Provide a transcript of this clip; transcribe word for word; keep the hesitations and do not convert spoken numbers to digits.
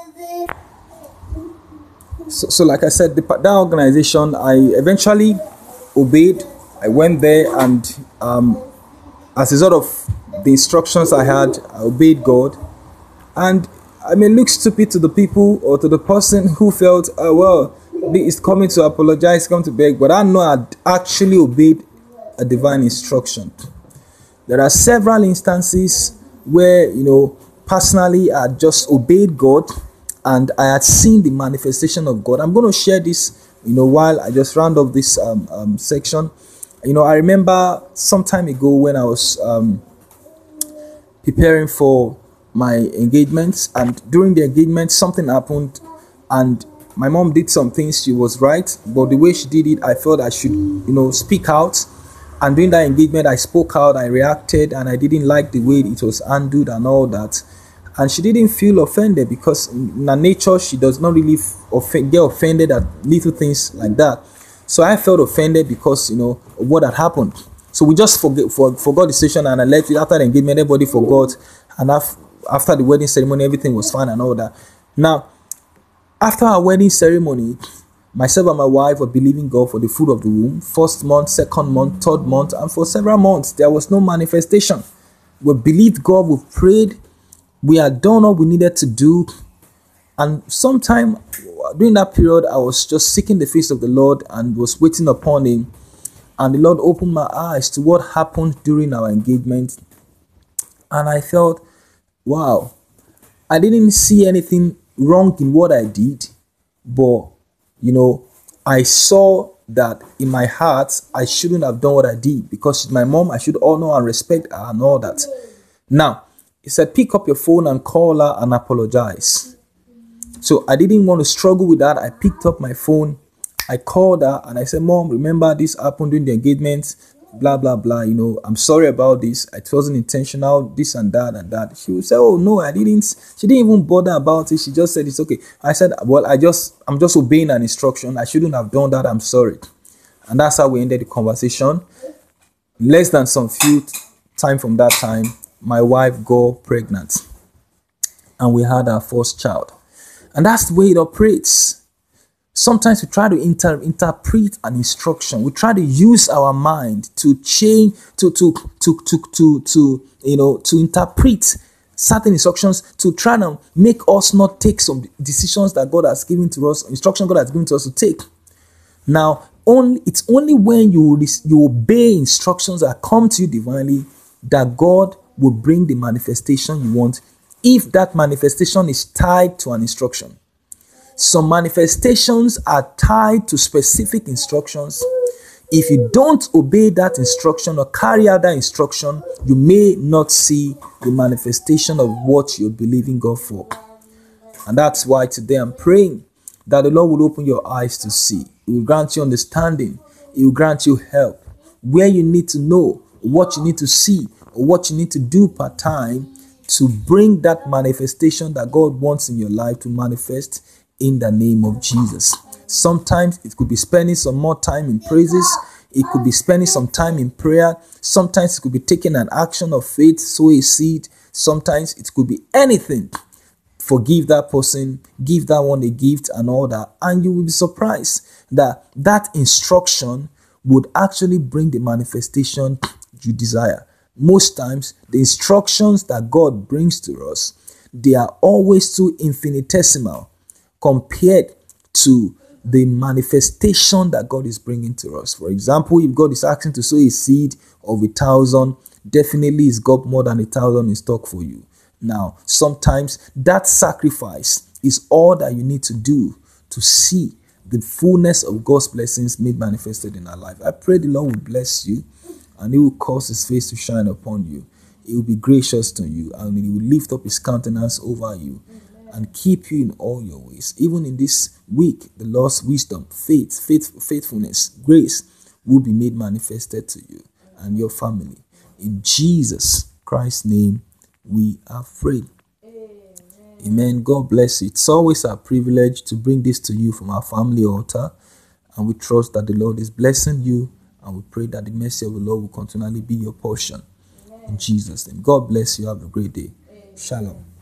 So, so like I said, the, that organization, I eventually obeyed. I went there, and um, as a result of the instructions I had, I obeyed God. And I may look stupid to the people or to the person who felt, oh, well, he's coming to apologize, come to beg, but I know I actually obeyed a divine instruction. There are several instances where, you know, personally I just obeyed God and I had seen the manifestation of God. I'm going to share this, you know, while I just round up this um, um, section. You know, I remember some time ago when I was um, preparing for my engagements, and during the engagement something happened, and my mom did some things. She was right, but the way she did it, I felt I should, you know, speak out. And during that engagement, I spoke out, I reacted, and I didn't like the way it was handled and all that. And she didn't feel offended, because in her nature, she does not really off- get offended at little things like that. So I felt offended because, you know, of what had happened. So we just forget, for, forgot the session, and I left it. After the engagement, everybody forgot. And after, after the wedding ceremony, everything was fine and all that. Now, after our wedding ceremony, myself and my wife were believing God for the fruit of the womb. First month, second month, third month, and for several months, there was no manifestation. We believed God, we prayed, we had done all we needed to do. And sometime during that period, I was just seeking the face of the Lord and was waiting upon Him. And the Lord opened my eyes to what happened during our engagement. And I felt, wow, I didn't see anything wrong in what I did, but, you know, I saw that in my heart, I shouldn't have done what I did, because she's my mom. I should honor and respect her and all that. Now, he said, pick up your phone and call her and apologize. So I didn't want to struggle with that. I picked up my phone, I called her, and I said, Mom, remember this happened during the engagement, blah, blah, blah. You know, I'm sorry about this. It wasn't intentional, this and that and that. She would say, oh, no, I didn't. She didn't even bother about it. She just said, it's okay. I said, well, I just, I'm just obeying an instruction. I shouldn't have done that. I'm sorry. And that's how we ended the conversation. Less than some few time from that time, my wife got pregnant, and we had our first child. And that's the way it operates. Sometimes we try to inter- interpret an instruction. We try to use our mind to change, to, to, to, to, to, to, you know, to interpret certain instructions, to try to make us not take some decisions that God has given to us, instruction God has given to us to take. Now, only it's only when you, you obey instructions that come to you divinely that God will bring the manifestation you want, if that manifestation is tied to an instruction. Some manifestations are tied to specific instructions. If you don't obey that instruction or carry out that instruction, you may not see the manifestation of what you're believing God for. And that's why today I'm praying that the Lord will open your eyes to see. He will grant you understanding. He will grant you help. Where you need to know, what you need to see, or what you need to do part time to bring that manifestation that God wants in your life to manifest in the name of Jesus. Sometimes it could be spending some more time in praises. It could be spending some time in prayer. Sometimes it could be taking an action of faith, sow a seed. Sometimes it could be anything. Forgive that person, give that one a gift and all that. And you will be surprised that that instruction would actually bring the manifestation you desire. Most times, the instructions that God brings to us, they are always too infinitesimal compared to the manifestation that God is bringing to us. For example, if God is asking to sow a seed of a thousand, definitely He's got more than a thousand in stock for you. Now, sometimes that sacrifice is all that you need to do to see the fullness of God's blessings made manifested in our life. I pray the Lord will bless you, and He will cause His face to shine upon you. He will be gracious to you, and He will lift up His countenance over you and keep you in all your ways. Even in this week, the Lord's wisdom, faith, faith, faithfulness, grace will be made manifested to you and your family. In Jesus Christ's name, we are prayed. Amen. Amen. God bless you. It's always a privilege to bring this to you from our family altar, and we trust that the Lord is blessing you, and we pray that the mercy of the Lord will continually be your portion. Amen. In Jesus' name. God bless you. Have a great day. Amen. Shalom.